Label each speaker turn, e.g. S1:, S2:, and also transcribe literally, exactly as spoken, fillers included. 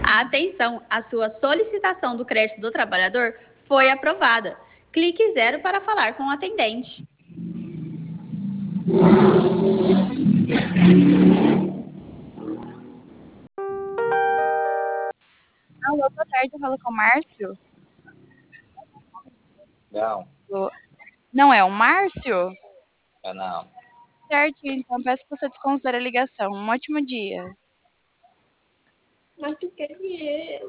S1: Atenção, a sua solicitação do crédito do trabalhador foi aprovada. Clique zero para falar com o atendente.
S2: Alô, boa tarde, eu falo com o Márcio?
S3: Não,
S2: Alô? Não é o Márcio?
S3: é não.
S2: Certo, então peço que você desconsidere a ligação. Um ótimo dia.
S1: Mas tu quer dinheiro?